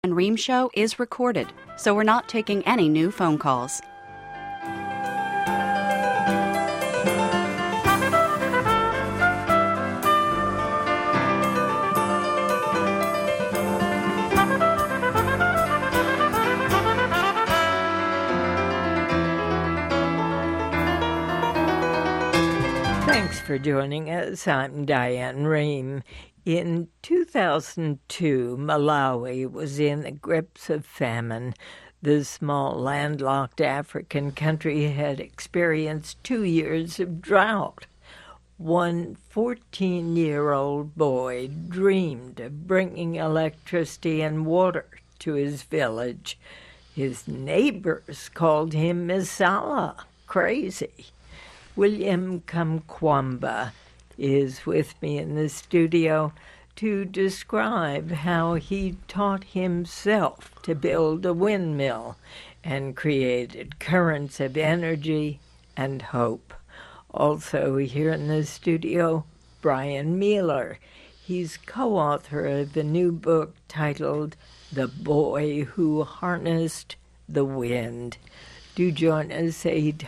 and Ream Show is recorded, so we're not taking any new phone calls. Thanks for joining us. I'm Diane Ream. In 2002, Malawi was in the grips of famine. The small landlocked African country had experienced 2 years of drought. One 14-year-old boy dreamed of bringing electricity and water to his village. His neighbors called him Misala, crazy. William Kamkwamba is with me in the studio to describe how he taught himself to build a windmill and created currents of energy and hope. Also here in the studio, Brian Mealer. He's co-author of a new book titled The Boy Who Harnessed the Wind. Do join us,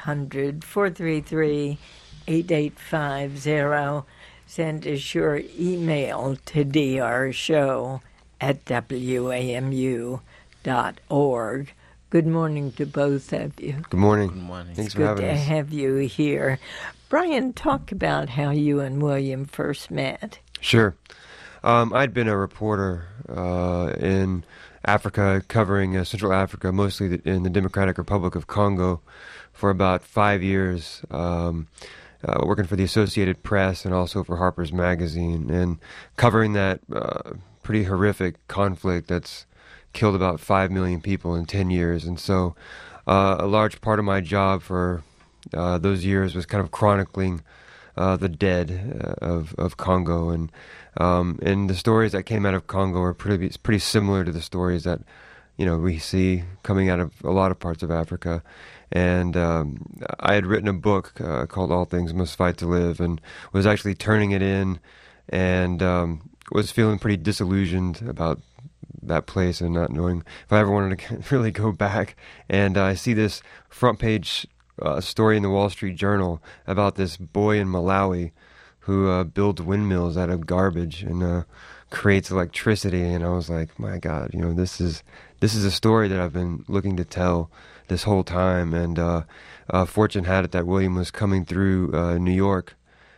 800-433-8850. Send us your email to drshow@wamu.org. Good morning to both of you. Good morning. Good morning. Thanks for having us. Good to have you here. Brian, talk about how you and William first met. Sure. I'd been a reporter in Africa, covering Central Africa, mostly in the Democratic Republic of Congo, for about 5 years, working for the Associated Press and also for Harper's Magazine, and covering that pretty horrific conflict that's killed about 5 million people in 10 years. And so a large part of my job for those years was kind of chronicling the dead of Congo, and the stories that came out of Congo are pretty similar to the stories that we see coming out of a lot of parts of Africa. And I had written a book called All Things Must Fight to Live, and was actually turning it in, and was feeling pretty disillusioned about that place and not knowing if I ever wanted to really go back. And I see this front page story in the Wall Street Journal about this boy in Malawi who builds windmills out of garbage and creates electricity. And I was like, my God, this is a story that I've been looking to tell this whole time. And fortune had it that William was coming through New York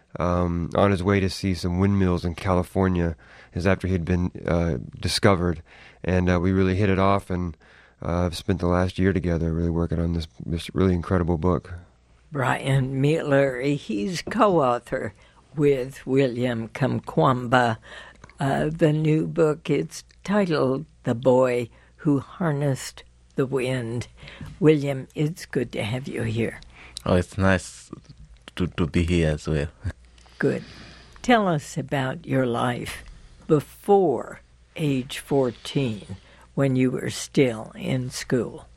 on his way to see some windmills in California, as after he'd been discovered. And we really hit it off, and I've spent the last year together really working on this really incredible book. Brian Mealer, he's co-author with William Kamkwamba. The new book, it's titled The Boy Who Harnessed the Wind. William, it's good to have you here. Oh, it's nice to be here as well. Good. Tell us about your life before age 14, when you were still in school.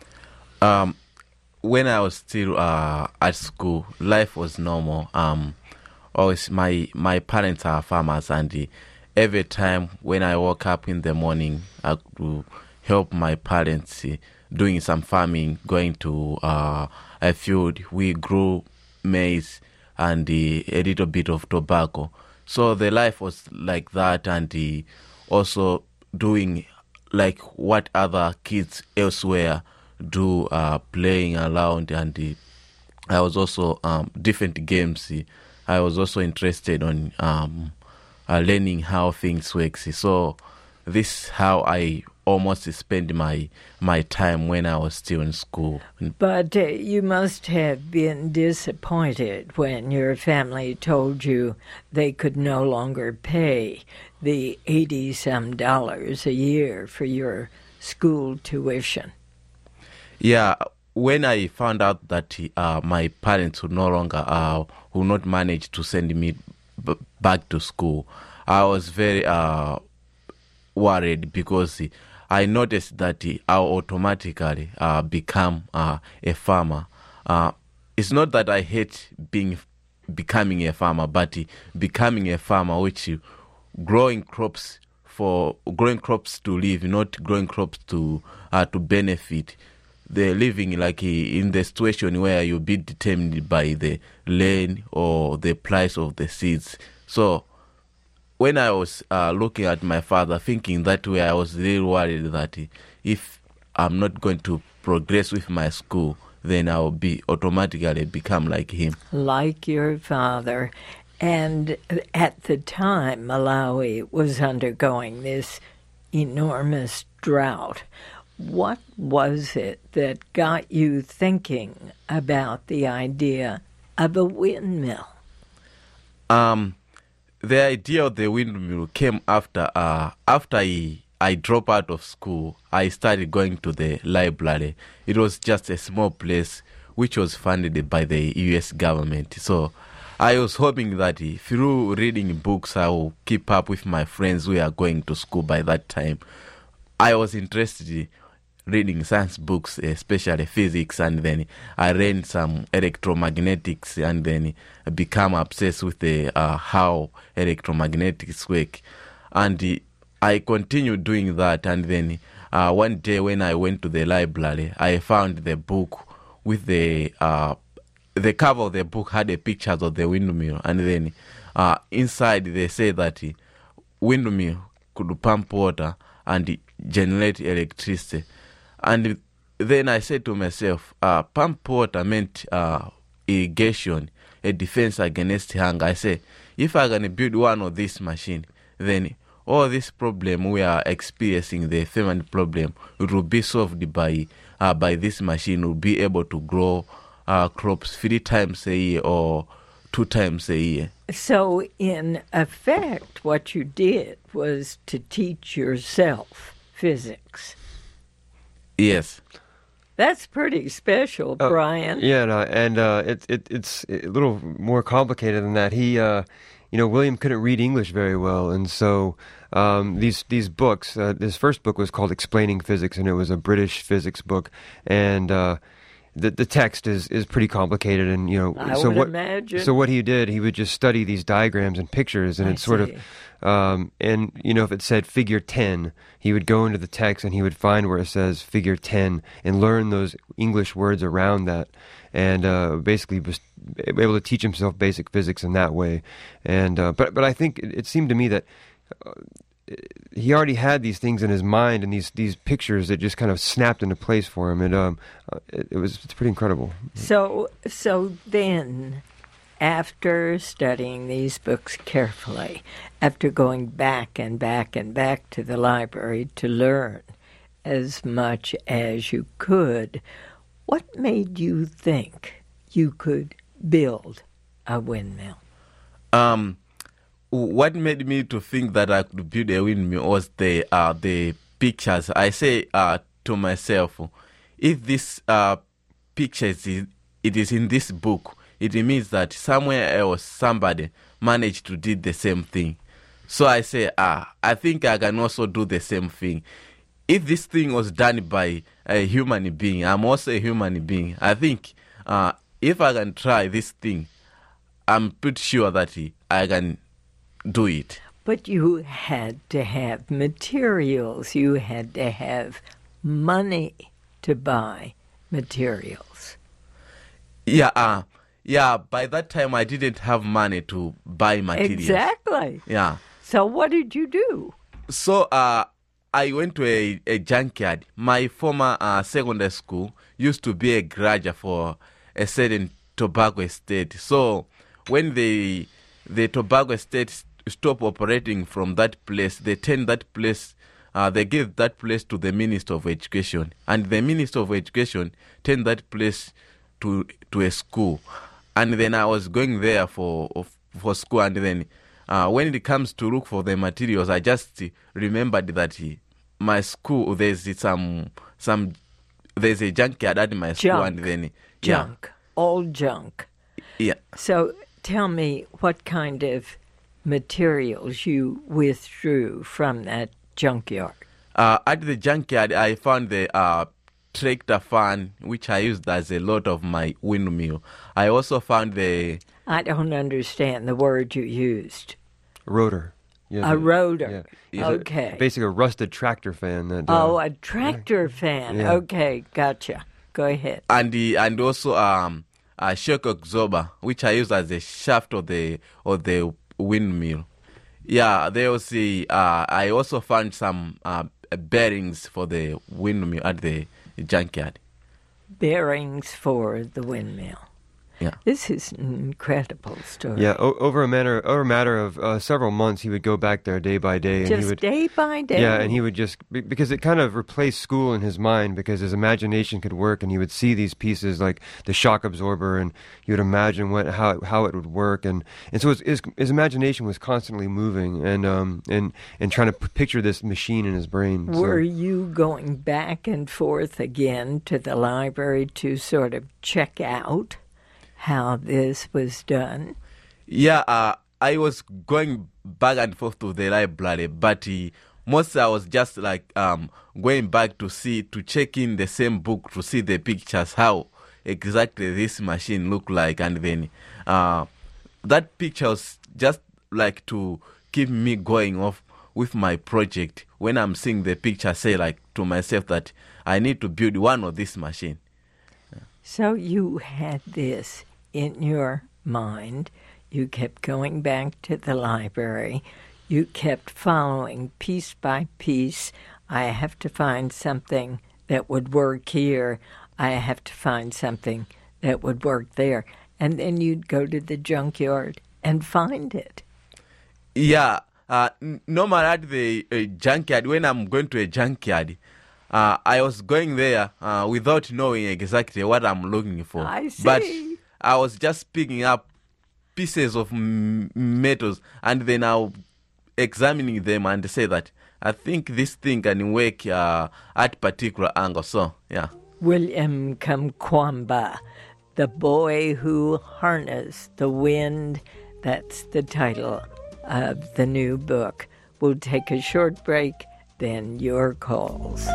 When I was still at school, life was normal. Always my parents are farmers, and every time when I woke up in the morning, I would help my parents doing some farming, going to a field. We grew maize and a little bit of tobacco. So the life was like that, and also doing like what other kids elsewhere do, playing around. And I was also different games. I was also interested on learning how things work. So this is how I almost spent my time when I was still in school. But you must have been disappointed when your family told you they could no longer pay the $80-some a year for your school tuition. Yeah, when I found out that my parents would no longer would not manage to send me back to school, I was very worried, because I noticed that I'll automatically become a farmer. It's not that I hate becoming a farmer, but becoming a farmer, which growing crops for growing crops to live, not growing crops to benefit. They're living like in the situation where you'll be determined by the rain or the price of the seeds. So when I was looking at my father, thinking that way, I was really worried that if I'm not going to progress with my school, then I'll be automatically become like him. Like your father. And at the time, Malawi was undergoing this enormous drought. What was it that got you thinking about the idea of a windmill? The idea of the windmill came after I dropped out of school. I started going to the library. It was just a small place which was funded by the U.S. government. So I was hoping that through reading books, I will keep up with my friends who are going to school by that time. I was interested in reading science books, especially physics, and then I read some electromagnetics, and then become obsessed with the how electromagnetics work. And I continued doing that, and then one day when I went to the library, I found the book with the cover of the book had a pictures of the windmill, and then inside they say that windmill could pump water and generate electricity. And then I said to myself, pump water meant irrigation, a defense against hunger. I say, if I can build one of this machine, then all this problem we are experiencing, the famine problem, it will be solved by this machine. Will be able to grow crops 3 times a year or 2 times a year. So, in effect, what you did was to teach yourself physics. Yes. That's pretty special, Brian. Yeah, no, and it's a little more complicated than that. He, William couldn't read English very well, and so these books. His first book was called Explaining Physics, and it was a British physics book, and the text is pretty complicated, and I would imagine. So what he did, he would just study these diagrams and pictures, and it's sort of. If it said figure 10, he would go into the text and he would find where it says figure 10 and learn those English words around that, and basically was able to teach himself basic physics in that way. And but I think it seemed to me that he already had these things in his mind and these pictures that just kind of snapped into place for him, and it's pretty incredible. So then, after studying these books carefully, after going back and back and back to the library to learn as much as you could, what made you think you could build a windmill? What made me to think that I could build a windmill was the pictures. I say to myself, if this picture is in this book, it means that somewhere else somebody managed to do the same thing. So I say, I think I can also do the same thing. If this thing was done by a human being, I'm also a human being. I think if I can try this thing, I'm pretty sure that I can do it. But you had to have materials. You had to have money to buy materials. Yeah, by that time I didn't have money to buy materials. Exactly. Yeah. So what did you do? So I went to a junkyard. My former secondary school used to be a garage for a certain tobacco estate. So when the tobacco estate stopped operating from that place, they turned that place, they gave that place to the Minister of Education. And the Minister of Education turned that place to a school. And then I was going there for school, and then when it comes to look for the materials, I just remembered that my school there's a junkyard at my school, and then old junk. Yeah. So tell me what kind of materials you withdrew from that junkyard. At the junkyard, I found the tractor fan, which I used as a lot of my windmill. I also found I don't understand the word you used. Rotor. Yeah, A rotor. He's Okay. basically a rusted tractor fan. That, A tractor fan. Yeah. Okay, gotcha. Go ahead. And also a shock absorber, which I use as the shaft of the windmill. Yeah, there was I also found some bearings for the windmill at the junkyard. Bearings for the windmill. Yeah. This is an incredible story. Yeah, over a matter of several months, he would go back there day by day, and Just he would day by day. Yeah, and he would just because it kind of replaced school in his mind because his imagination could work, and he would see these pieces like the shock absorber, and you would imagine how it would work, and so his imagination was constantly moving, and trying to picture this machine in his brain. Were you going back and forth again to the library to sort of check out how this was done? Yeah, I was going back and forth to the library, but mostly I was just like going back to check in the same book to see the pictures, how exactly this machine looked like, and then that picture was just like to keep me going off with my project. When I'm seeing the picture, say like to myself that I need to build one of this machine. So you had this in your mind. You kept going back to the library. You kept following piece by piece. I have to find something that would work here. I have to find something that would work there. And then you'd go to the junkyard and find it. Yeah, normally at the junkyard, when I'm going to a junkyard, I was going there without knowing exactly what I'm looking for. I see. But I was just picking up pieces of metals, and then I'll examining them and say that I think this thing can work at particular angle. So, yeah. William Kamkwamba, The Boy Who Harnessed the Wind. That's the title of the new book. We'll take a short break, then your calls.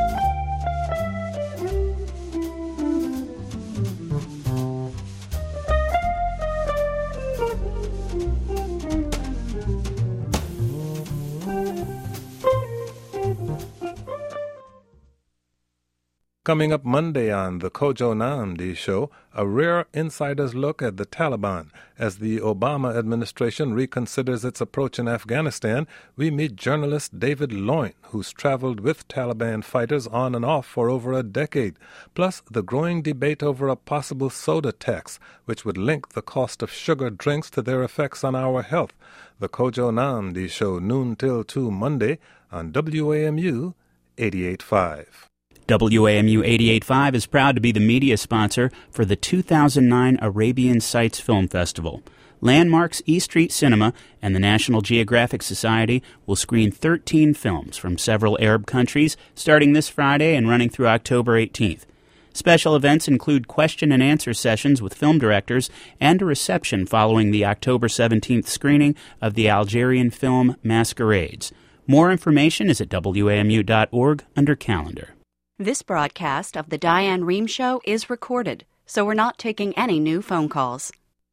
Coming up Monday on the Kojo Namdi Show, a rare insider's look at the Taliban. As the Obama administration reconsiders its approach in Afghanistan, we meet journalist David Loyne, who's traveled with Taliban fighters on and off for over a decade. Plus, the growing debate over a possible soda tax, which would link the cost of sugar drinks to their effects on our health. The Kojo Namdi Show, noon till 2 Monday on WAMU 88.5. WAMU 88.5 is proud to be the media sponsor for the 2009 Arabian Sights Film Festival. Landmarks East Street Cinema and the National Geographic Society will screen 13 films from several Arab countries starting this Friday and running through October 18th. Special events include question and answer sessions with film directors and a reception following the October 17th screening of the Algerian film Masquerades. More information is at WAMU.org under Calendar. This broadcast of The Diane Rehm Show is recorded, so we're not taking any new phone calls.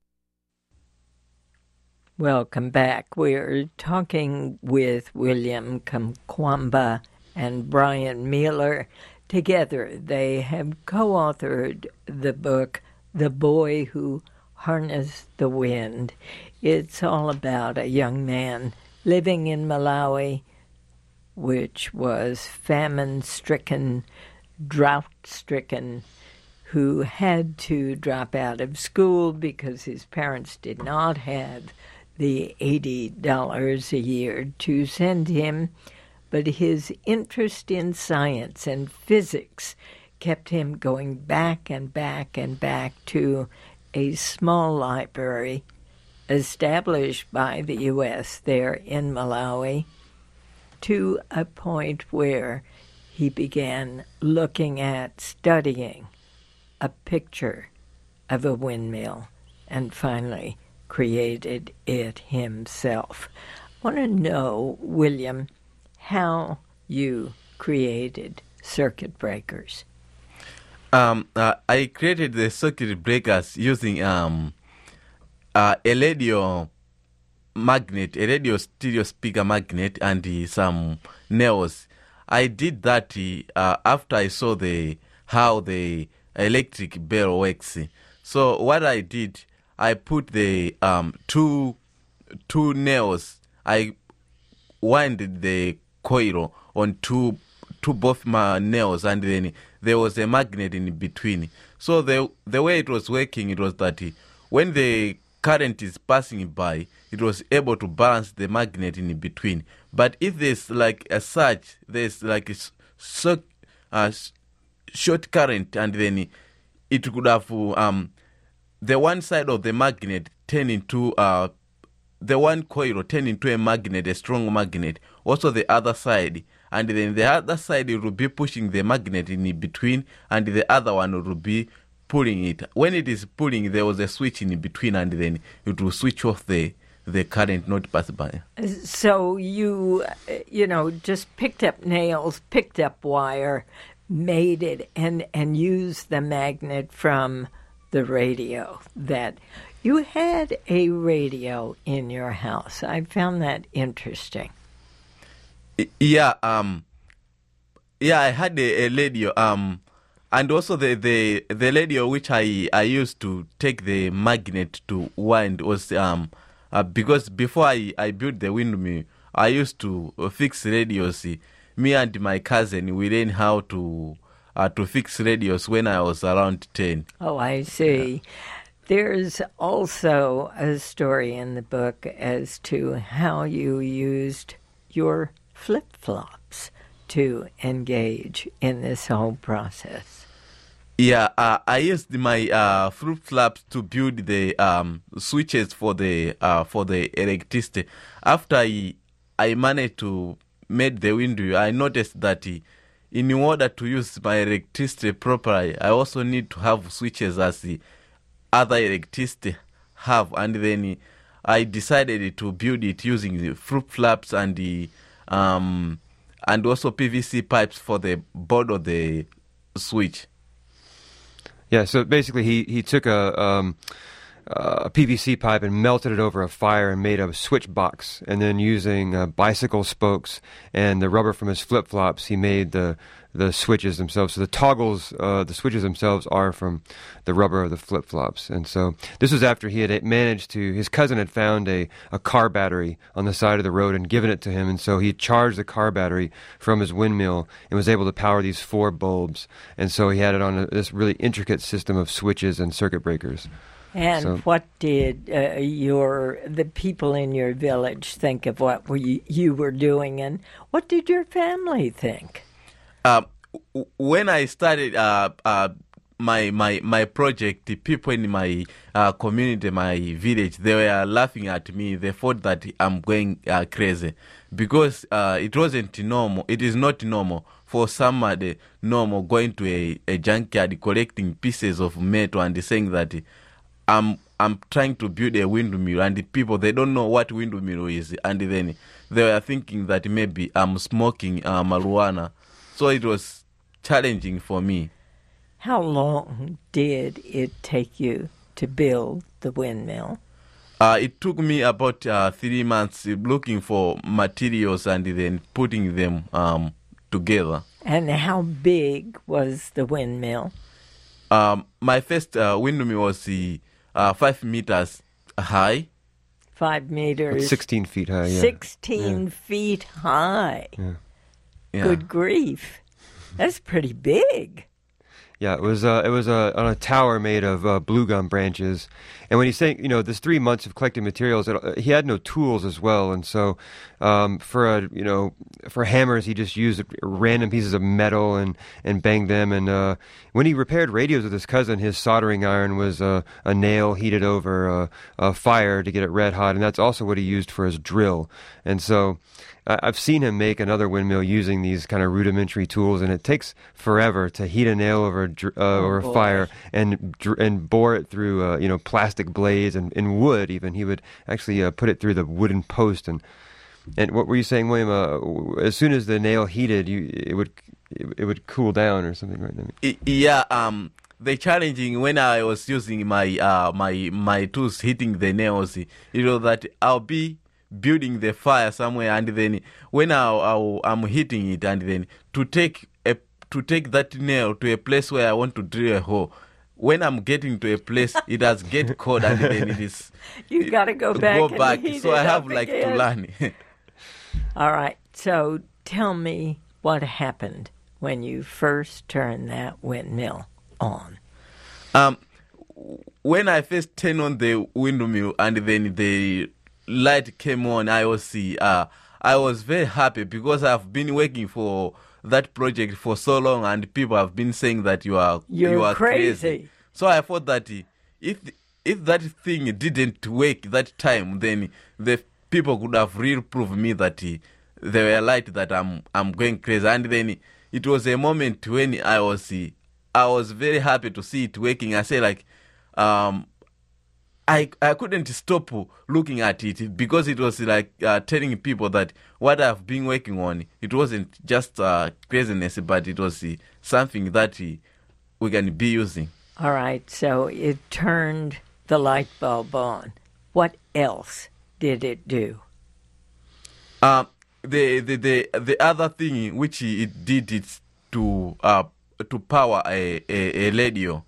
Welcome back. We're talking with William Kamkwamba and Brian Mueller. Together, they have co-authored the book, The Boy Who Harnessed the Wind. It's all about a young man living in Malawi, which was famine-stricken, drought-stricken, who had to drop out of school because his parents did not have the $80 a year to send him. But his interest in science and physics kept him going back and back and back to a small library established by the U.S. there in Malawi, to a point where he began looking at studying a picture of a windmill and finally created it himself. I want to know, William, how you created circuit breakers. I created the circuit breakers using a radio magnet, a radio stereo speaker magnet, and some nails. I did that after I saw how the electric bell works. So what I did, I put the two nails. I winded the coil on both my nails, and then there was a magnet in between. So the way it was working, it was that when the current is passing by, it was able to balance the magnet in between. But if there's like a surge, there's like a short current, and then it could have the one side of the magnet turn into the one coil turn into a magnet, a strong magnet. Also the other side, and then the other side will be pushing the magnet in between, and the other one will be pulling it. When it is pulling, there was a switch in between, and then it will switch off the current, not pass by. So you just picked up nails, picked up wire, made it, and used the magnet from the radio. That you had a radio in your house. I found that interesting. Yeah, I had a radio. And also the radio which I used to take the magnet to wind was because before I built the windmill, I used to fix radios. Me and my cousin, we learned how to fix radios when I was around 10. Oh, I see. Yeah. There's also a story in the book as to how you used your flip-flops to engage in this whole process. Yeah, I used my flip-flops to build the switches for the electricity. After I managed to make the window, I noticed that in order to use my electricity properly, I also need to have switches as the other electricity have, and then I decided to build it using the flip-flops and also PVC pipes for the board of the switch. Yeah, so basically he took a PVC pipe and melted it over a fire and made a switch box. And then using bicycle spokes and the rubber from his flip-flops, he made the switches themselves. So the toggles, the switches themselves are from the rubber of the flip-flops. And so this was after he had managed to, his cousin had found a car battery on the side of the road and given it to him. And so he charged the car battery from his windmill and was able to power these 4 bulbs. And so he had it on this really intricate system of switches and circuit breakers. And what did the people in your village think of what you were doing, and what did your family think? When I started my project, the people in my community, my village, they were laughing at me. They thought that I'm going crazy because it wasn't normal. It is not normal for somebody normal going to a junkyard collecting pieces of metal and saying that I'm trying to build a windmill, and the people, they don't know what windmill is, and then they were thinking that maybe I'm smoking marijuana. So it was challenging for me. How long did it take you to build the windmill? It took me about 3 months looking for materials and then putting them together. And how big was the windmill? My first windmill was 5 meters high. 5 meters. That's 16 feet high, yeah. 16 feet high. Yeah. Yeah. Good grief. That's pretty big. Yeah, it was on a tower made of blue gum branches. And when he's saying, this 3 months of collecting materials, he had no tools as well. And so for hammers, he just used random pieces of metal and banged them. And when he repaired radios with his cousin, his soldering iron was a nail heated over a fire to get it red hot. And that's also what he used for his drill. And so I've seen him make another windmill using these kind of rudimentary tools, and it takes forever to heat a nail over a fire and bore it through plastic blades and wood. Even he would actually put it through the wooden post. And what were you saying, William? As soon as the nail heated, it would cool down or something, right? Yeah. The challenging when I was using my tools hitting the nails, that I'll be building the fire somewhere, and then when I'm hitting it, and then to take that nail to a place where I want to drill a hole. When I'm getting to a place, it has get cold, and then it is. You got to go back. And heat so it I have up like again. to learn. All right. So tell me what happened when you first turned that windmill on. When I first turned on the windmill and then the light came on, I was very happy because I've been working for that project for so long, and people have been saying that you are crazy. So I thought that if that thing didn't work that time, then the people could have really proved me that they were right, that I'm going crazy. And then it was a moment when I was very happy to see it working. I say like, I couldn't stop looking at it because it was like telling people that what I've been working on, it wasn't just craziness, but it was something that we can be using. All right, so it turned the light bulb on. What else did it do? The other thing which it did is to power a radio.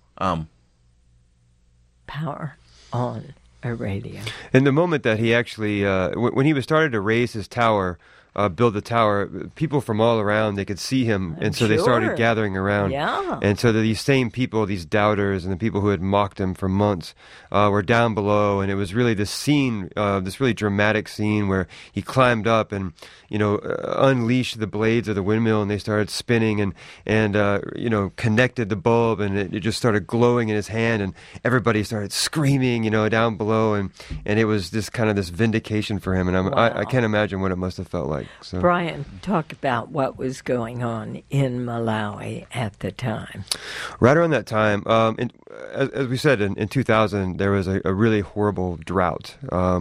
Power on a radio. In the moment that he actually, when he was started to raise his tower, build the tower, people from all around, they could see him, and so they started gathering around. Yeah. And so these same people, these doubters, and the people who had mocked him for months, were down below, and it was really this scene, this really dramatic scene where he climbed up and, unleashed the blades of the windmill, and they started spinning, and connected the bulb, and it just started glowing in his hand, and everybody started screaming, down below, and it was this kind of this vindication for him, and I can't imagine what it must have felt like. So. Brian, talk about what was going on in Malawi at the time. Right around that time, as we said, in 2000, there was a really horrible drought.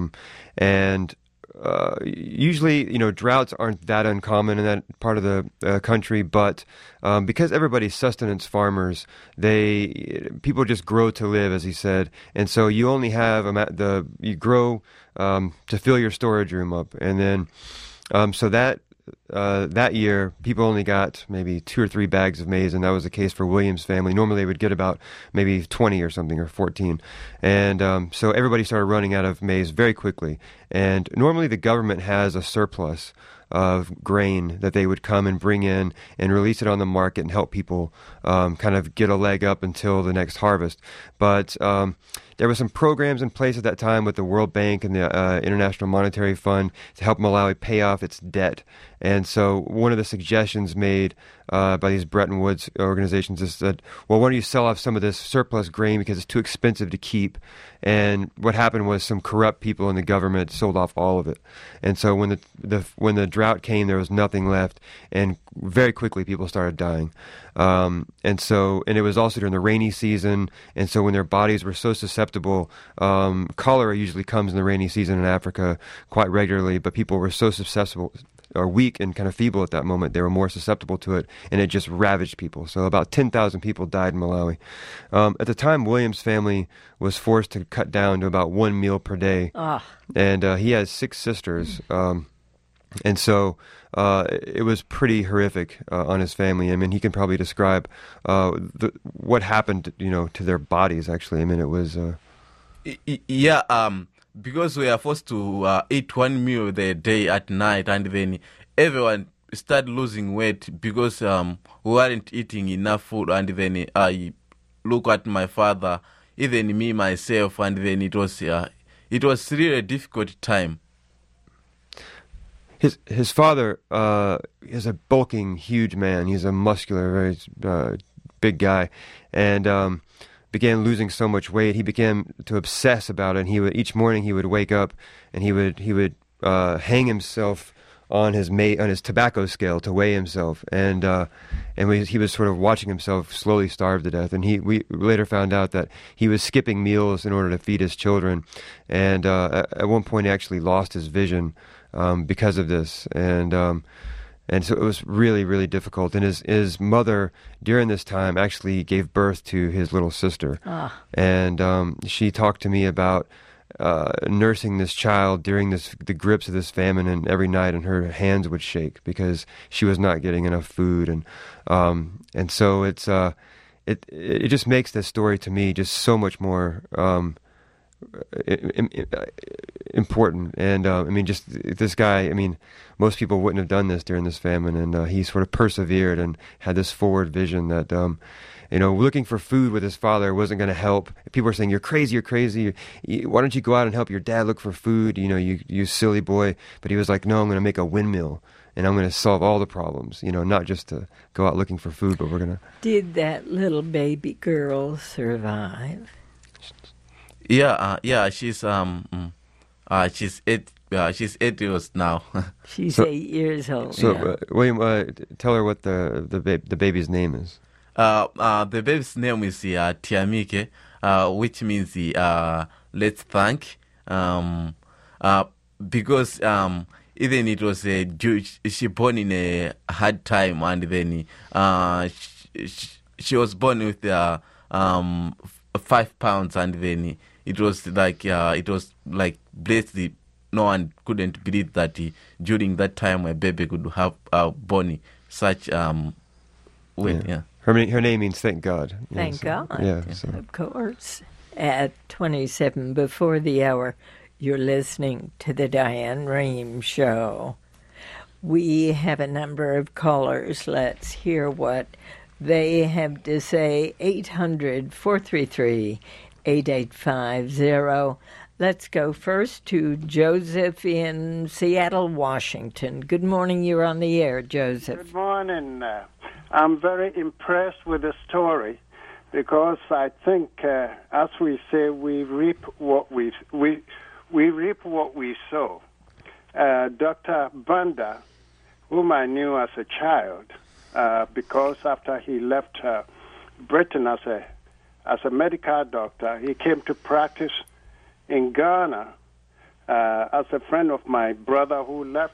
And usually, droughts aren't that uncommon in that part of the country, but because everybody's sustenance farmers, people just grow to live, as he said, and so you only have you grow to fill your storage room up, and then so that year, people only got maybe 2 or 3 bags of maize, and that was the case for Williams' family. Normally, they would get about maybe 20 or something, or 14. And so everybody started running out of maize very quickly. And normally, the government has a surplus of grain that they would come and bring in and release it on the market and help people kind of get a leg up until the next harvest. But there were some programs in place at that time with the World Bank and the International Monetary Fund to help Malawi pay off its debt. And so one of the suggestions made by these Bretton Woods organizations is that, well, why don't you sell off some of this surplus grain because it's too expensive to keep? And what happened was some corrupt people in the government sold off all of it. And so when the drought came, there was nothing left, and very quickly people started dying. And it was also during the rainy season, and so when their bodies were so susceptible, cholera usually comes in the rainy season in Africa quite regularly, but people were so susceptible or weak and kind of feeble at that moment, they were more susceptible to it, and it just ravaged people. So about 10,000 people died in Malawi. At the time, Williams' family was forced to cut down to about 1 meal per day, and he has 6 sisters. And so it was pretty horrific on his family. I mean, he can probably describe what happened, to their bodies, actually. I mean, it was... because we are forced to eat 1 meal a day at night, and then everyone started losing weight because we weren't eating enough food, and then I look at my father, even me, myself, and then it was really a difficult time. His father is a bulking, huge man. He's a muscular, very big guy, and began losing so much weight. He began to obsess about it. And each morning he would wake up and he would hang himself on his tobacco scale to weigh himself, and he was sort of watching himself slowly starve to death. And we later found out that he was skipping meals in order to feed his children, and at one point he actually lost his vision because of this, and so it was really, really difficult. And his mother, during this time, actually gave birth to his little sister. And she talked to me about nursing this child during the grips of this famine, and every night, and her hands would shake because she was not getting enough food, and so it just makes this story to me just so much more important. And I mean, just this guy, I mean, most people wouldn't have done this during this famine, and he sort of persevered and had this forward vision that looking for food with his father wasn't going to help. People were saying, you're crazy, why don't you go out and help your dad look for food, you silly boy. But he was like, no, I'm going to make a windmill, and I'm going to solve all the problems, not just to go out looking for food, but we're going to... Did that little baby girl survive? Yeah, she's 8. She's 8 years now. She's 8 years old. So, William, tell her what the baby's name is. The baby's name is Tiamike, which means let's thank. Because even it was she born in a hard time, and then she was born with 5 pounds, and then it was like blessed. No one couldn't believe that during that time a baby could have born such weight. Yeah. Her name means thank God. Thank God. Yeah, of course. At 27 before the hour, you're listening to the Diane Rehm Show. We have a number of callers. Let's hear what they have to say. 800-433-8850. Let's go first to Joseph in Seattle, Washington. Good morning. You're on the air, Joseph. Good morning. I'm very impressed with the story because I think, as we say, we reap what we reap what we sow. Dr. Banda, whom I knew as a child, because after he left Britain as a medical doctor, he came to practice in Ghana as a friend of my brother who led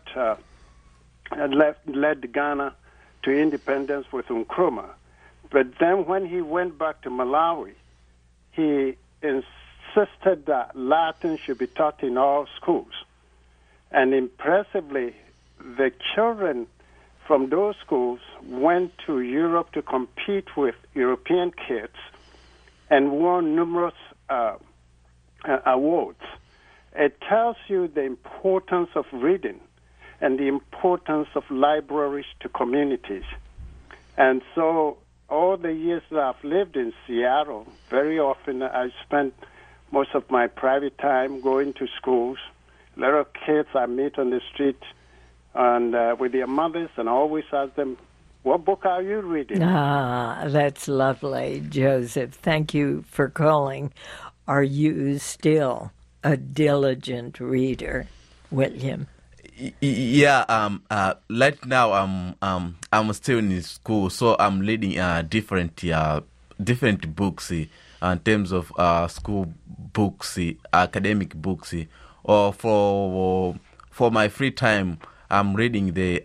Ghana to independence with Nkrumah. But then when he went back to Malawi, he insisted that Latin should be taught in all schools. And impressively, the children from those schools went to Europe to compete with European kids and won numerous awards. It tells you the importance of reading and the importance of libraries to communities. And so all the years that I've lived in Seattle, very often I spent most of my private time going to schools. Little kids I meet on the street and with their mothers, and I always ask them, what book are you reading? Ah, that's lovely, Joseph. Thank you for calling. Are you still a diligent reader, William? Yeah. Right now, I'm still in school, so I'm reading different books in terms of school books, academic books, or for my free time, I'm reading the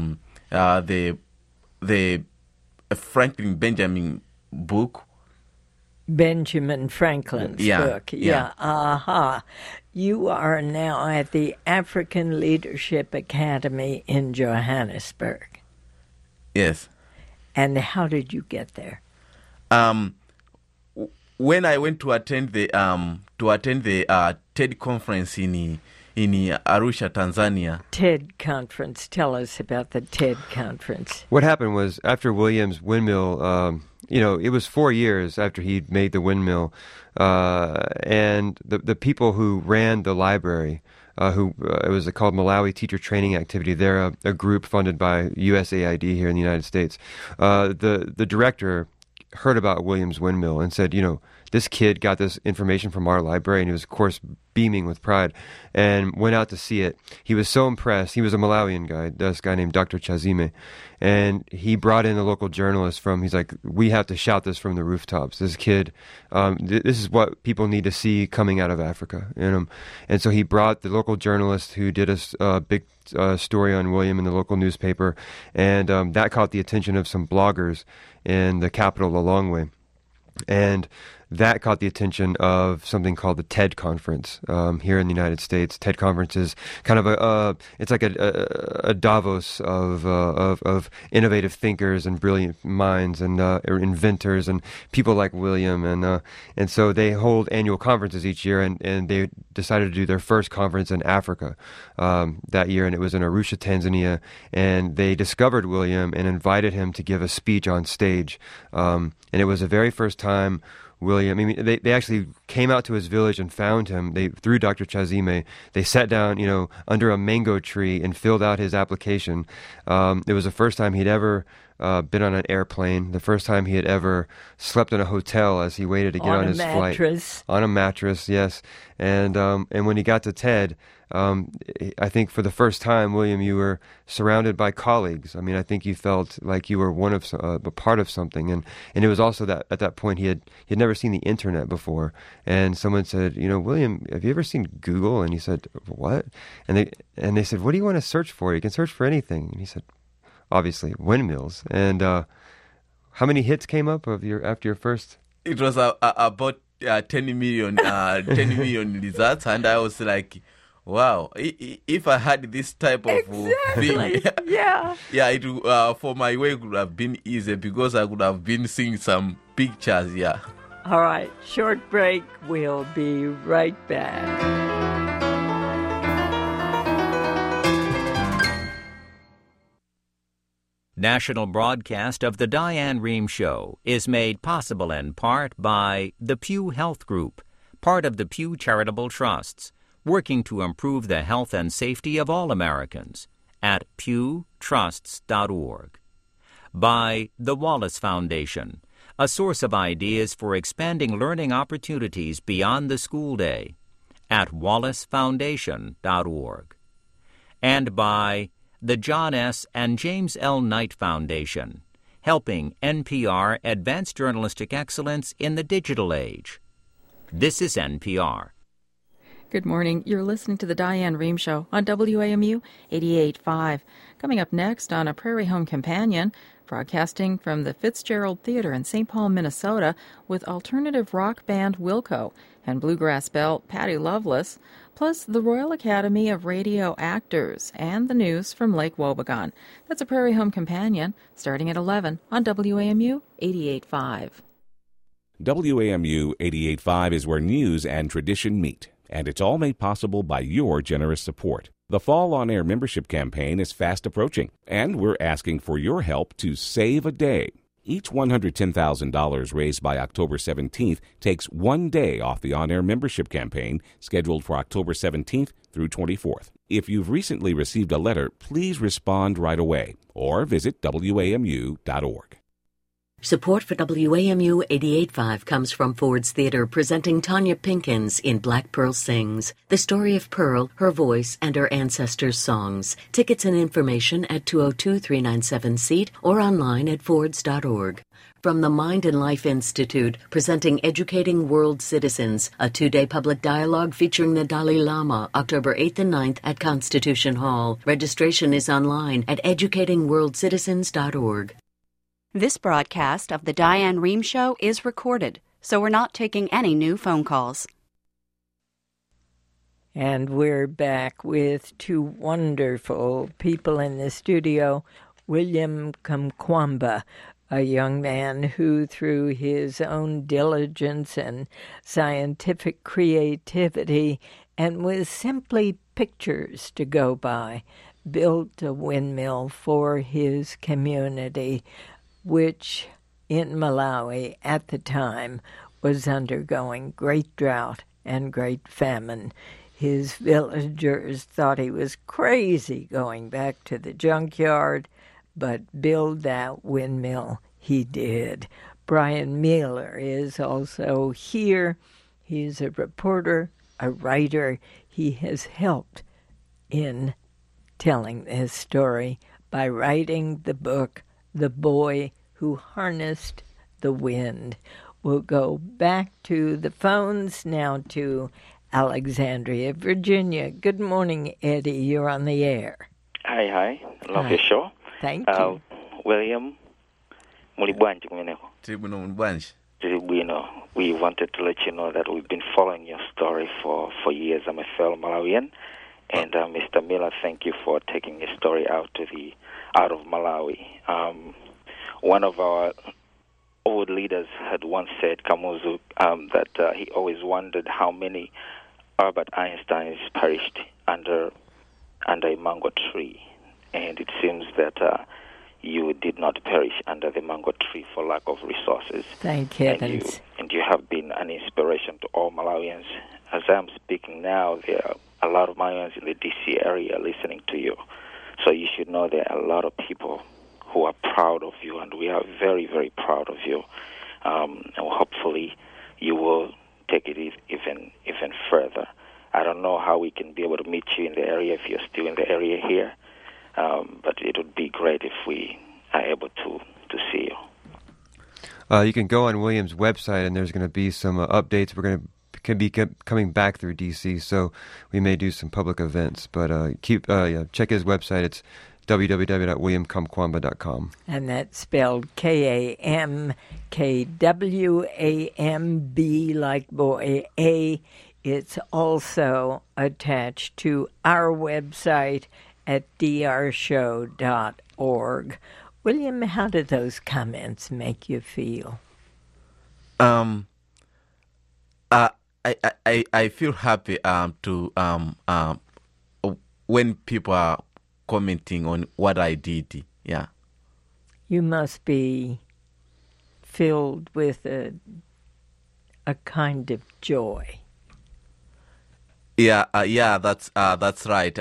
Franklin Benjamin book. Benjamin Franklin's book. Yeah. Aha. You are now at the African Leadership Academy in Johannesburg. Yes. And how did you get there? When I went to attend the TED conference in Arusha, Tanzania. TED conference. Tell us about the TED conference. What happened was after William's windmill, it was 4 years after he'd made the windmill, and the people who ran the library, it was called Malawi Teacher Training Activity. They're a group funded by USAID here in the United States. The director heard about William's windmill and said, this kid got this information from our library, and he was, of course, beaming with pride, and went out to see it. He was so impressed. He was a Malawian guy, this guy named Dr. Chazime, and he brought in a local journalist he's like, we have to shout this from the rooftops. This kid, this is what people need to see coming out of Africa. And so he brought the local journalist who did a big story on William in the local newspaper, and that caught the attention of some bloggers in the capital, Lilongwe. And that caught the attention of something called the TED Conference here in the United States. TED Conference is kind of it's like a Davos of innovative thinkers and brilliant minds and inventors and people like William, and so they hold annual conferences each year, and they decided to do their first conference in Africa that year, and it was in Arusha, Tanzania, and they discovered William and invited him to give a speech on stage, and it was the very first time William, I mean, they actually came out to his village and found him. Through Dr. Chazime, they sat down, under a mango tree and filled out his application. It was the first time he'd ever been on an airplane, the first time he had ever slept in a hotel as he waited to get on his flight. On a mattress, yes. And when he got to TED, I think for the first time, William, you were surrounded by colleagues. I mean, I think you felt like you were a part of something, and it was also that at that point he had never seen the internet before, and someone said, William, have you ever seen Google? And he said, what? And they said, what do you want to search for? You can search for anything. And he said, obviously windmills. And how many hits came up after your first? It was about 10 million results, and I was like, wow, if I had this type of thing, yeah, it for my way would have been easy because I could have been seeing some pictures, yeah. All right, short break. We'll be right back. National broadcast of The Diane Rehm Show is made possible in part by the Pew Health Group, part of the Pew Charitable Trusts, working to improve the health and safety of all Americans at pewtrusts.org. By the Wallace Foundation, a source of ideas for expanding learning opportunities beyond the school day at wallacefoundation.org. And by the John S. and James L. Knight Foundation, helping NPR advance journalistic excellence in the digital age. This is NPR. Good morning. You're listening to the Diane Rehm Show on WAMU 88.5. Coming up next on A Prairie Home Companion, broadcasting from the Fitzgerald Theater in St. Paul, Minnesota, with alternative rock band Wilco and bluegrass belle Patty Loveless, plus the Royal Academy of Radio Actors and the news from Lake Wobegon. That's A Prairie Home Companion, starting at 11 on WAMU 88.5. WAMU 88.5 is where news and tradition meet, and it's all made possible by your generous support. The Fall On Air membership campaign is fast approaching, and we're asking for your help to save a day. Each $110,000 raised by October 17th takes one day off the On Air membership campaign scheduled for October 17th through 24th. If you've recently received a letter, please respond right away or visit WAMU.org. Support for WAMU 88.5 comes from Ford's Theater, presenting Tanya Pinkins in Black Pearl Sings, the story of Pearl, her voice, and her ancestors' songs. Tickets and information at 202-397-SEAT or online at Fords.org. From the Mind and Life Institute, presenting Educating World Citizens, a two-day public dialogue featuring the Dalai Lama, October 8th and 9th at Constitution Hall. Registration is online at educatingworldcitizens.org. This broadcast of The Diane Rehm Show is recorded, so we're not taking any new phone calls. And we're back with two wonderful people in the studio. William Kamkwamba, a young man who, through his own diligence and scientific creativity, and with simply pictures to go by, built a windmill for his community, which in Malawi at the time was undergoing great drought and great famine. His villagers thought he was crazy going back to the junkyard, but build that windmill he did. Brian Mueller is also here. He's a reporter, a writer. He has helped in telling this story by writing the book The Boy Who Harnessed the Wind. We'll go back to the phones now to Alexandria, Virginia. Good morning, Eddie. You're on the air. Hi. Love your show. Thank you. William, muli bwanji kumeneko? Tili bwino. we wanted to let you know that we've been following your story for years. I'm a fellow Malawian, and Mr. Miller, thank you for taking your story out of Malawi. One of our old leaders had once said, Kamuzu, that he always wondered how many Albert Einsteins perished under a mango tree, and it seems that you did not perish under the mango tree for lack of resources. Thank heavens. And you have been an inspiration to all Malawians. As I'm speaking now, there are a lot of Malawians in the D.C. area listening to you. So you should know there are a lot of people who are proud of you, and we are very, very proud of you. And hopefully you will take it even further. I don't know how we can be able to meet you in the area if you're still in the area here, but it would be great if we are able to see you. You can go on William's website, and there's going to be some updates. We're going to be coming back through DC, so we may do some public events. But check his website. It's www.williamkamkwamba.com. And that's spelled KAMKWAMB like boy A. It's also attached to our website at drshow.org. William, how did those comments make you feel? I feel happy to when people are commenting on what I did. Yeah. You must be filled with a kind of joy. Yeah, that's right.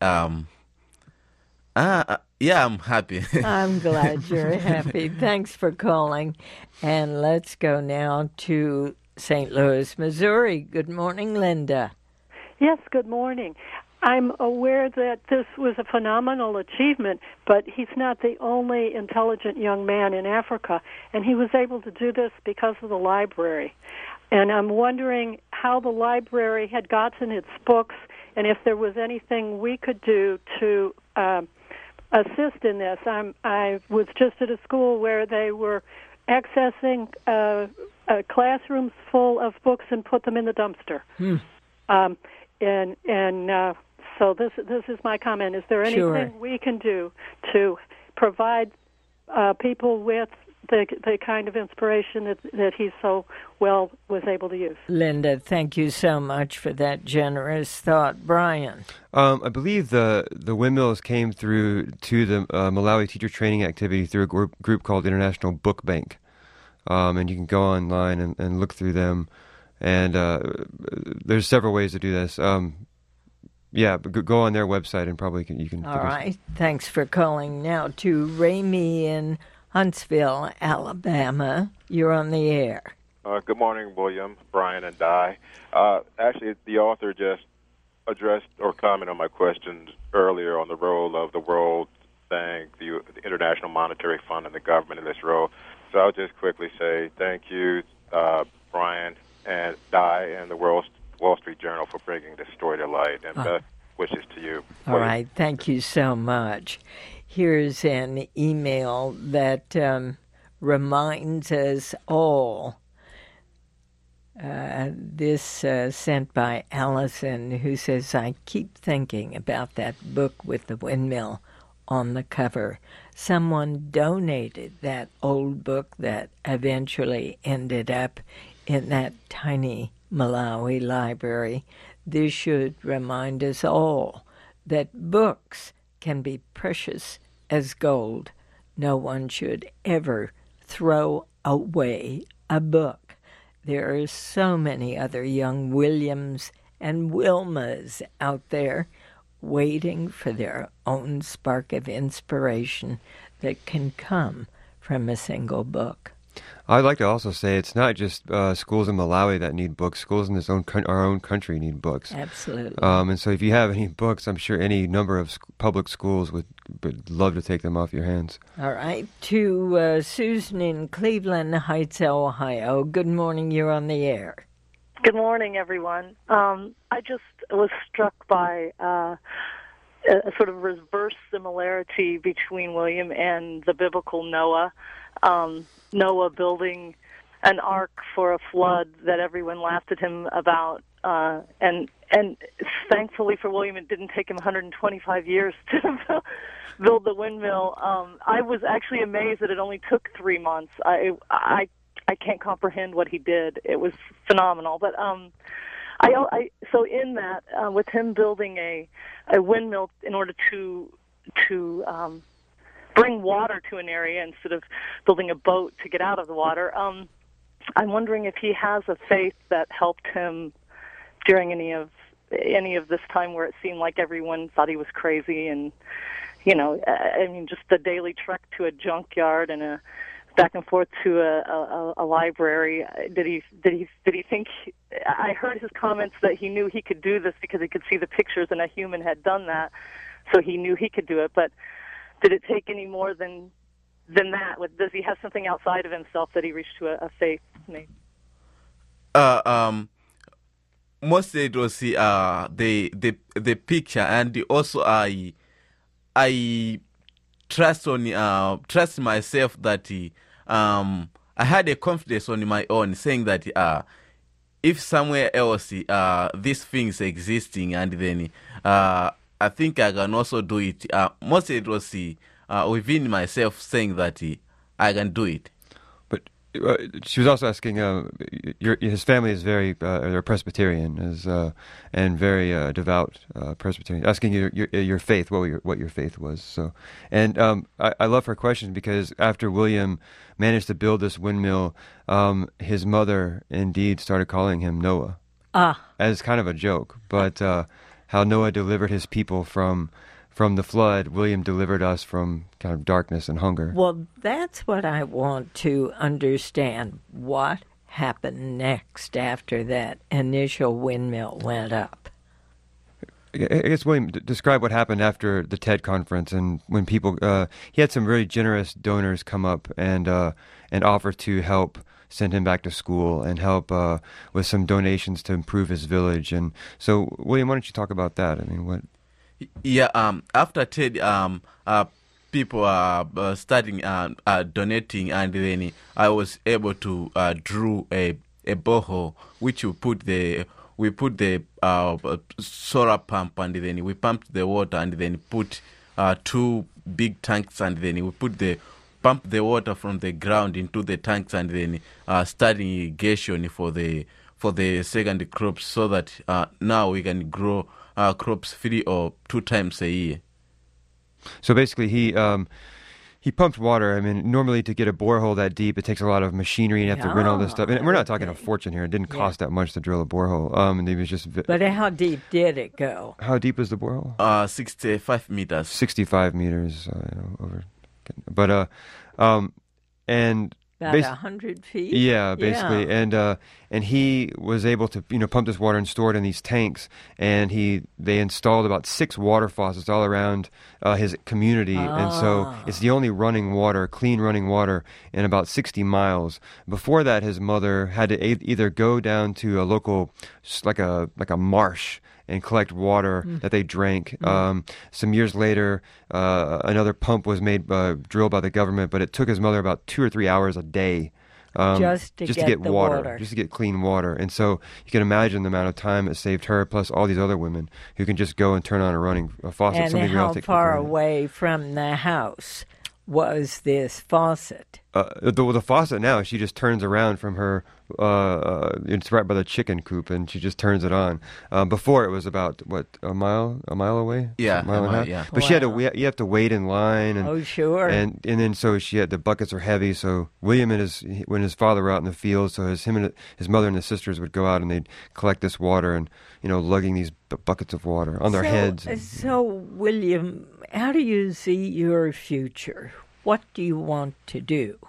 I'm happy. I'm glad you're happy. Thanks for calling. And let's go now to St. Louis, Missouri. Good morning, Linda. Yes, good morning. I'm aware that this was a phenomenal achievement, but he's not the only intelligent young man in Africa, and he was able to do this because of the library. And I'm wondering how the library had gotten its books, and if there was anything we could do to assist in this. I was just at a school where they were accessing classrooms full of books and put them in the dumpster. So this is my comment. Is there anything we can do to provide people with the kind of inspiration that he so well was able to use? Linda, thank you so much for that generous thought. Brian? I believe the windmills came through to the Malawi teacher training activity through a group called International Book Bank. And you can go online and look through them. And there's several ways to do this. Go on their website and probably you can. All right. Thanks for calling. Now to Ramey in Huntsville, Alabama. You're on the air. Good morning, William, Brian, and Di. Actually, the author just addressed or commented on my questions earlier on the role of the World Bank, the International Monetary Fund, and the government in this role. So I'll just quickly say thank you, Brian and Di, and the Wall Street Journal for bringing this story to light, and best wishes to you. All right, thank you so much. Here's an email that reminds us all. This sent by Allison, who says, I keep thinking about that book with the windmill on the cover. Someone donated that old book that eventually ended up in that tiny Malawi library. This should remind us all that books can be precious as gold. No one should ever throw away a book. There are so many other young Williams and Wilmas out there waiting for their own spark of inspiration that can come from a single book. I'd like to also say it's not just schools in Malawi that need books. Schools in our own country need books. Absolutely. And so if you have any books, I'm sure any number of public schools would love to take them off your hands. All right. To Susan in Cleveland Heights, Ohio. Good morning. You're on the air. Good morning, everyone. I just was struck by a sort of reverse similarity between William and the biblical Noah. Noah building an ark for a flood that everyone laughed at him about. And thankfully for William, it didn't take him 125 years to build the windmill. I was actually amazed that it only took 3 months. I can't comprehend what he did. It was phenomenal. But so in that, with him building a windmill in order to bring water to an area instead of building a boat to get out of the water, I'm wondering if he has a faith that helped him during any of this time where it seemed like everyone thought he was crazy, and just the daily trek to a junkyard and a back and forth to a library. Did he think? I heard his comments that he knew he could do this because he could see the pictures and a human had done that, so he knew he could do it. But did it take any more than that? Does he have something outside of himself that he reached to a faith? Maybe? Mostly it was the picture, and also I trust myself that I had a confidence on my own, saying that if somewhere else these things existing, and then I think I can also do it. Mostly it was within myself saying that I can do it. But she was also asking, his family is very they're Presbyterian, and very devout Presbyterian. Asking your faith, what your faith was. So, and I love her question because after William managed to build this windmill, his mother indeed started calling him Noah, as kind of a joke. But how Noah delivered his people from the flood, William delivered us from kind of darkness and hunger. Well, that's what I want to understand. What happened next after that initial windmill went up? I guess, William, describe what happened after the TED conference, and when people, he had some really generous donors come up and offer to help send him back to school and help with some donations to improve his village. And so, William, why don't you talk about that? I mean, what? Yeah, after TED, people are starting donating, and then I was able to draw a borehole, which we put the solar pump, and then we pumped the water, and then put 2 big tanks, and then we pump the water from the ground into the tanks, and then starting irrigation for the second crops, so that now we can grow crops 3 or 2 times a year. So basically, he pumped water. I mean, normally to get a borehole that deep, it takes a lot of machinery, and you have to rent all this stuff. And we're not talking a fortune here. It didn't cost that much to drill a borehole. And it was just. But how deep did it go? How deep is the borehole? 65 meters. 65 meters over. But and. About 100 feet? Yeah, basically. Yeah. And he was able to, pump this water and store it in these tanks. And they installed about 6 water faucets all around his community. And so it's the only clean running water in about 60 miles. Before that, his mother had to either go down to a local, like a marsh, and collect water that they drank. Some years later, another pump was drilled by the government, but it took his mother about 2 or 3 hours a day just to get water, just to get clean water. And so you can imagine the amount of time it saved her, plus all these other women who can just go and turn on a faucet. And how far away from the house was this faucet? The faucet now, she just turns around from her, it's right by the chicken coop, and she just turns it on. Before it was about, a mile away? Yeah, a mile and a half. Yeah. But she had to, you have to wait in line. And, oh, sure. And then so she had, the buckets are heavy, so William and when his father were out in the field, so his mother and his sisters would go out and they'd collect this water and, lugging these buckets of water on their heads. So, William, how do you see your future? What do you want to do?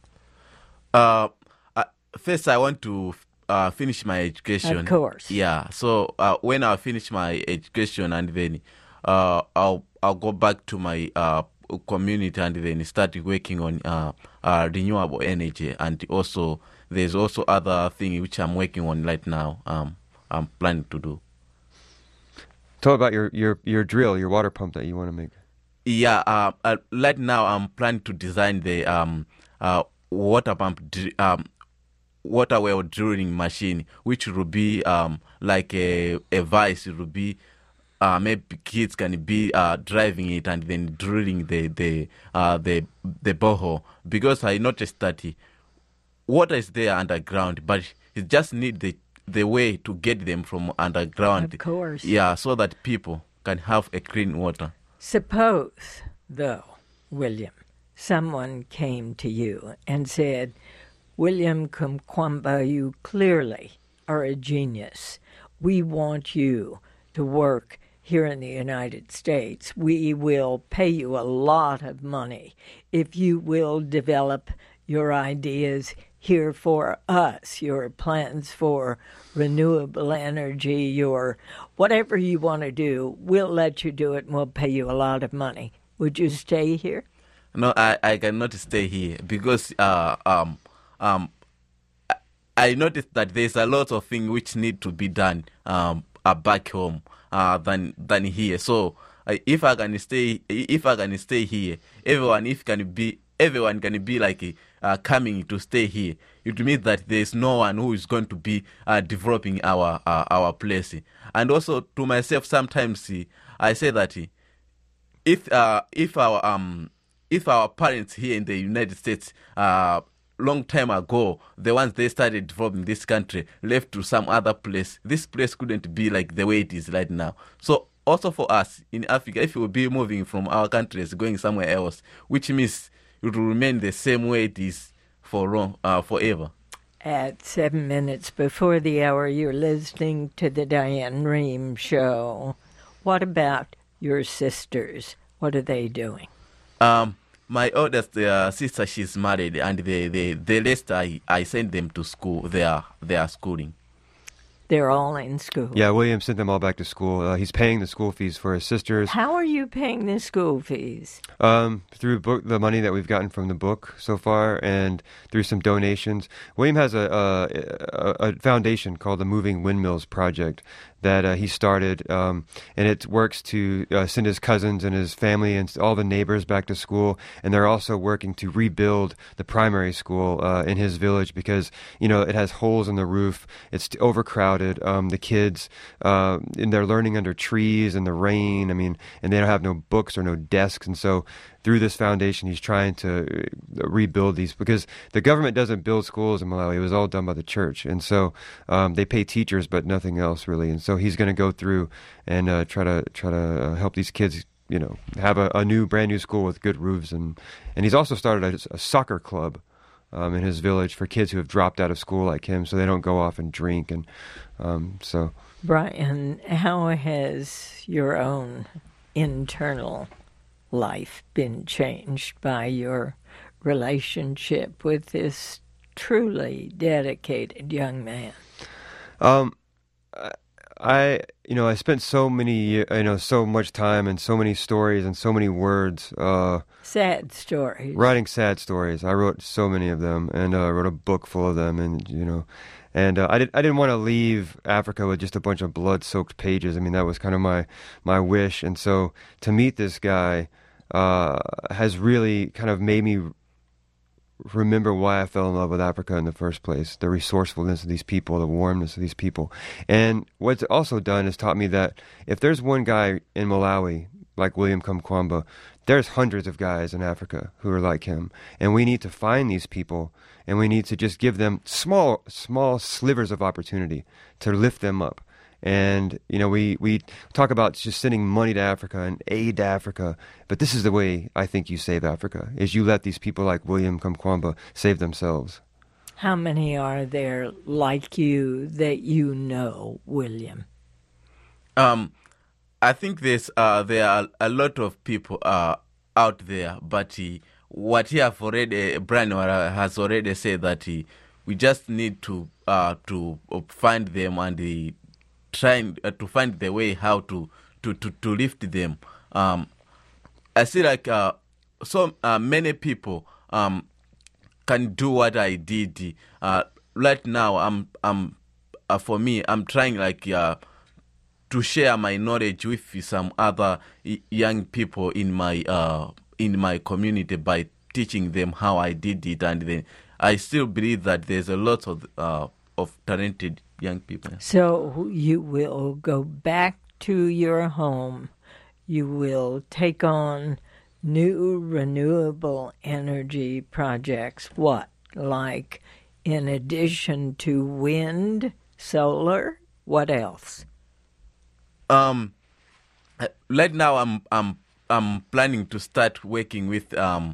First, I want to finish my education. Of course. Yeah. So when I finish my education, and then I'll go back to my community, and then start working on renewable energy. And also, there's also other things which I'm working on right now. I'm planning to do. Tell about your drill, your water pump that you want to make. Yeah, right now I'm planning to design the water pump water well drilling machine, which will be like a vice. It will be maybe kids can be driving it and then drilling the borehole, because I noticed that water is there underground, but it just need the way to get them from underground. Of course. Yeah, so that people can have a clean water. Suppose, though, William, someone came to you and said, William Kamkwamba, you clearly are a genius. We want you to work here in the United States. We will pay you a lot of money if you will develop your ideas here for us, your plans for renewable energy, your whatever you want to do. We'll let you do it and we'll pay you a lot of money. Would you stay here? No, I cannot stay here because I noticed that there's a lot of things which need to be done back home than here. So if I can stay here, everyone can be like coming to stay here. It means that there's no one who is going to be developing our place. And also to myself, sometimes I say that if our parents here in the United States long time ago, the ones they started developing this country, left to some other place, this place couldn't be like the way it is right now. So also for us in Africa, if we will be moving from our countries going somewhere else, which means it will remain the same way it is forever. At 7 minutes before the hour, you're listening to the Diane Rehm Show. What about your sisters? What are they doing? My oldest sister, she's married, and the rest I send them to school. They are schooling. They're all in school. Yeah, William sent them all back to school. He's paying the school fees for his sisters. How are you paying the school fees? Through the money that we've gotten from the book so far, and through some donations. William has a foundation called the Moving Windmills Project that he started, and it works to send his cousins and his family and all the neighbors back to school. And they're also working to rebuild the primary school in his village because, it has holes in the roof. It's overcrowded. The kids, and they're learning under trees in the rain. And they don't have no books or no desks. And so through this foundation, he's trying to rebuild these because the government doesn't build schools in Malawi. It was all done by the church. And so they pay teachers, but nothing else really. And so he's going to go through and try to help these kids, have a brand new school with good roofs. And he's also started a soccer club in his village for kids who have dropped out of school like him, so they don't go off and drink. And so, Brian, how has your own internal life been changed by your relationship with this truly dedicated young man? I spent so much time and so many stories and so many words. Sad stories. Writing sad stories. I wrote so many of them, and I wrote a book full of them, and I didn't want to leave Africa with just a bunch of blood-soaked pages. That was kind of my wish, and so to meet this guy has really kind of made me remember why I fell in love with Africa in the first place, the resourcefulness of these people, the warmness of these people. And what's also done is taught me that if there's one guy in Malawi like William Kamkwamba, there's hundreds of guys in Africa who are like him. And we need to find these people, and we need to just give them small slivers of opportunity to lift them up. And, we talk about just sending money to Africa and aid to Africa. But this is the way I think you save Africa, is you let these people like William Kamkwamba save themselves. How many are there like you that you know, William? I think there are a lot of people out there, but what Brian has already said, that we just need to find them and trying to find the way how to lift them. I see like so many people can do what I did. Right now, for me, I'm trying to share my knowledge with some other young people in my community by teaching them how I did it, and then I still believe that there's a lot of talented young people. So you will go back to your home. You will take on new renewable energy projects. What? Like in addition to wind, solar, what else? Right now I'm planning to start working with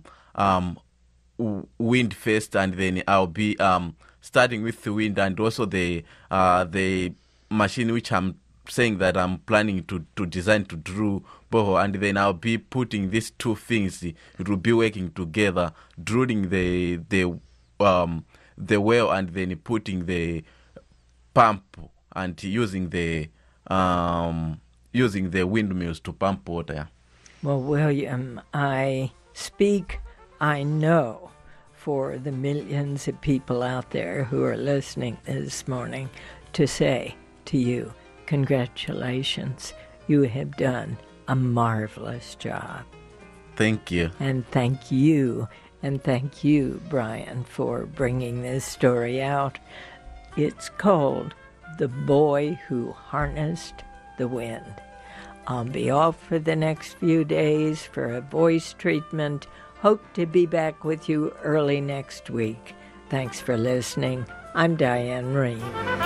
wind first, and then I'll be starting with the wind and also the machine which I'm saying that I'm planning to design to drill borehole, and then I'll be putting these two things. It will be working together, drilling the well, and then putting the pump and using the windmills to pump water. Yeah. Well, William, I know for the millions of people out there who are listening this morning to say to you, congratulations. You have done a marvelous job. Thank you. And thank you. And thank you, Brian, for bringing this story out. It's called The Boy Who Harnessed the Wind. I'll be off for the next few days for a voice treatment. Hope to be back with you early next week. Thanks for listening. I'm Diane Rehm.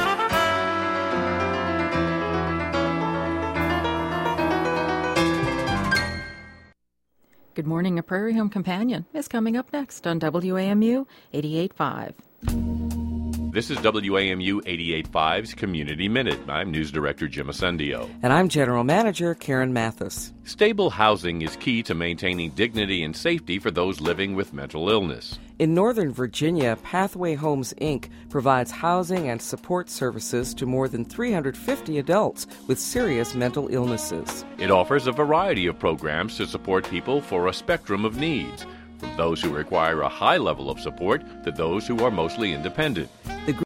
Good Morning, A Prairie Home Companion is coming up next on WAMU 88.5. This is WAMU 88.5's Community Minute. I'm News Director Jim Ascendio. And I'm General Manager Karen Mathis. Stable housing is key to maintaining dignity and safety for those living with mental illness. In Northern Virginia, Pathway Homes, Inc. provides housing and support services to more than 350 adults with serious mental illnesses. It offers a variety of programs to support people for a spectrum of needs, from those who require a high level of support to those who are mostly independent.